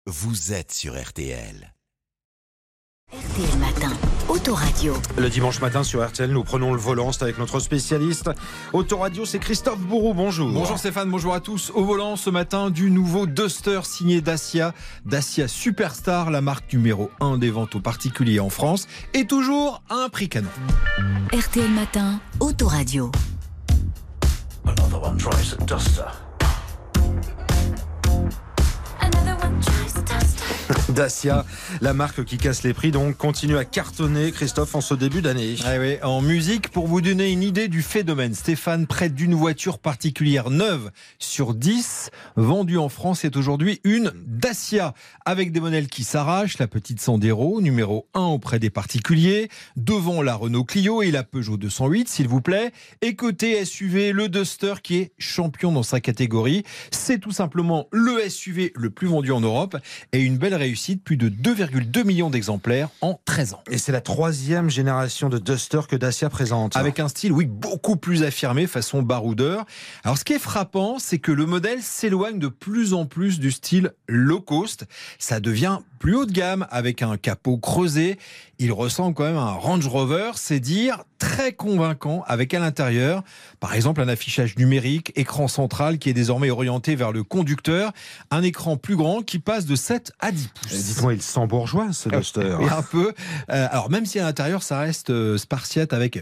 vous êtes sur RTL. RTL Matin, Autoradio. Le dimanche matin sur RTL, nous prenons le volant, c'est avec notre spécialiste. Autoradio, c'est Christophe Bourou, bonjour. Bonjour Stéphane, bonjour à tous. Au volant ce matin du nouveau Duster signé Dacia. Dacia Superstar, la marque numéro 1 des ventes aux particuliers en France. Et toujours à un prix canon. RTL Matin, Autoradio. Another one tries a duster. Dacia, la marque qui casse les prix, donc continue à cartonner, Christophe, en ce début d'année. Ah oui, en musique, pour vous donner une idée du phénomène, Stéphane, près d'une voiture particulière 9 sur 10 vendue en France est aujourd'hui une Dacia, avec des modèles qui s'arrachent, la petite Sandero, numéro 1 auprès des particuliers, devant la Renault Clio et la Peugeot 208, s'il vous plaît, et côté SUV, le Duster qui est champion dans sa catégorie. C'est tout simplement le SUV le plus vendu en Europe et une belle réussite, plus de 2,2 millions d'exemplaires en 13 ans. Et c'est la 3e génération de Duster que Dacia présente. Avec un style, oui, beaucoup plus affirmé, façon baroudeur. Alors, ce qui est frappant, c'est que le modèle s'éloigne de plus en plus du style low cost. Ça devient plus haut de gamme, avec un capot creusé. Il ressemble quand même à un Range Rover, c'est dire, très convaincant, avec à l'intérieur, par exemple, un affichage numérique, écran central qui est désormais orienté vers le conducteur, un écran plus grand qui passe de 7 à 10 pouces. Dites-moi, il sent bourgeois, ce Duster. Et un peu. Alors, même si à l'intérieur, ça reste spartiate avec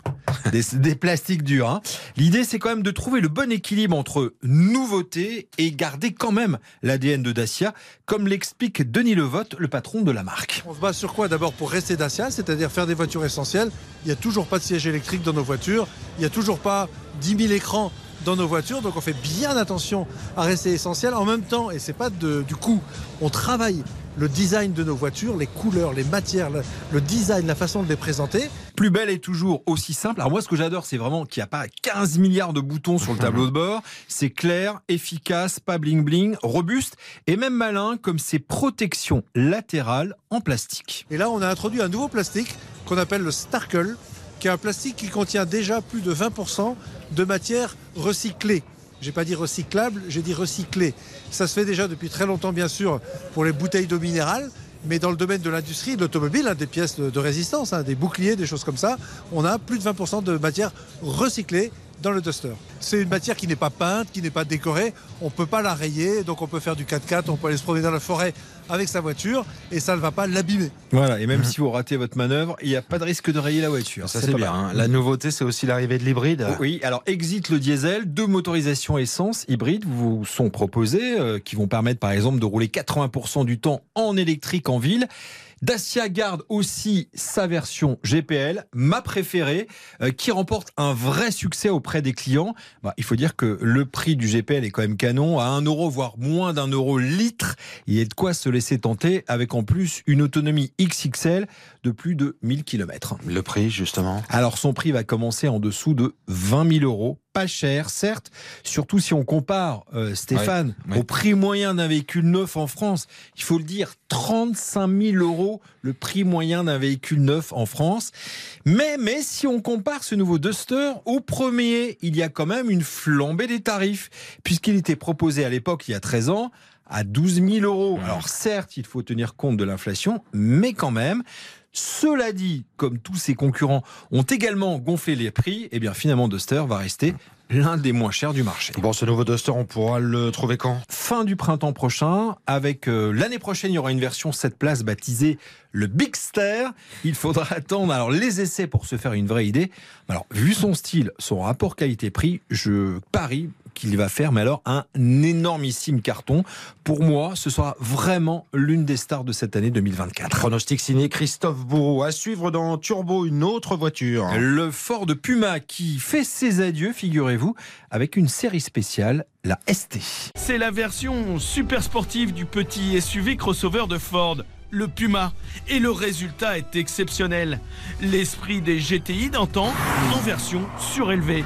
des plastiques durs. Hein. L'idée, c'est quand même de trouver le bon équilibre entre nouveauté et garder quand même l'ADN de Dacia, comme l'explique Denis Levotte, le patron de la marque. On se base sur quoi d'abord pour rester Dacia, c'est-à-dire faire des voitures essentielles. Il n'y a toujours pas de siège électrique dans nos voitures, il n'y a toujours pas 10 000 écrans dans nos voitures, donc on fait bien attention à rester essentiel. En même temps, et c'est pas du coup, on travaille le design de nos voitures, les couleurs, les matières, le design, la façon de les présenter. Plus belle et toujours aussi simple. Alors moi, ce que j'adore, c'est vraiment qu'il n'y a pas 15 milliards de boutons sur le tableau de bord. C'est clair, efficace, pas bling-bling, robuste et même malin, comme ses protections latérales en plastique. Et là, on a introduit un nouveau plastique qu'on appelle le Starkle, qui est un plastique qui contient déjà plus de 20% de matière recyclée. J'ai pas dit recyclable, j'ai dit recyclé. Ça se fait déjà depuis très longtemps, bien sûr, pour les bouteilles d'eau minérale. Mais dans le domaine de l'industrie, de l'automobile, des pièces de résistance, des boucliers, des choses comme ça, on a plus de 20% de matière recyclée dans le Duster. C'est une matière qui n'est pas peinte, qui n'est pas décorée. On ne peut pas la rayer, donc on peut faire du 4x4, on peut aller se promener dans la forêt avec sa voiture et ça ne va pas l'abîmer. Voilà, et même si vous ratez votre manœuvre, il n'y a pas de risque de rayer la voiture. Ça, c'est bien. Hein. La nouveauté, c'est aussi l'arrivée de l'hybride. Oui, alors exit le diesel, 2 motorisations essence hybrides vous sont proposées, qui vont permettre par exemple de rouler 80% du temps en électrique en ville. Dacia garde aussi sa version GPL, ma préférée, qui remporte un vrai succès auprès des clients. Il faut dire que le prix du GPL est quand même canon, à 1 euro, voire moins d'1 euro litre. Il y a de quoi se laisser tenter, avec en plus une autonomie XXL de plus de 1000 km. Le prix, justement? Alors son prix va commencer en dessous de 20 000 euros. Pas cher, certes, surtout si on compare, Stéphane, au prix moyen d'un véhicule neuf en France. Il faut le dire, 35 000 euros le prix moyen d'un véhicule neuf en France. Mais si on compare ce nouveau Duster au premier, il y a quand même une flambée des tarifs, puisqu'il était proposé à l'époque, il y a 13 ans, à 12 000 euros. Alors certes, il faut tenir compte de l'inflation, mais quand même. Cela dit, comme tous ses concurrents ont également gonflé les prix, eh bien finalement Duster va rester l'un des moins chers du marché. Bon, ce nouveau Duster, on pourra le trouver quand? Fin du printemps prochain, avec l'année prochaine, il y aura une version 7 places baptisée le Bigster. Il faudra attendre alors les essais pour se faire une vraie idée. Alors, vu son style, son rapport qualité-prix, je parie qu'il va faire, mais alors un énormissime carton. Pour moi, ce sera vraiment l'une des stars de cette année 2024. Pronostic signé Christophe Bourou. À suivre dans Turbo, une autre voiture. Le Ford Puma qui fait ses adieux, figurez-vous, avec une série spéciale, la ST. C'est la version super sportive du petit SUV crossover de Ford, le Puma. Et le résultat est exceptionnel. L'esprit des GTI d'antan en version surélevée.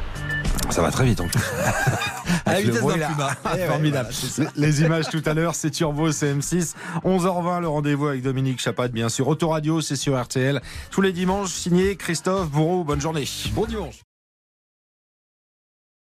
Ça va très vite en plus. À la vitesse d'un Puma. Formidable. Voilà, les images tout à l'heure, c'est Turbo, c'est M6. 11h20, le rendez-vous avec Dominique Chapat, bien sûr. Autoradio, c'est sur RTL. Tous les dimanches, signé Christophe Bourou. Bonne journée. Bon dimanche.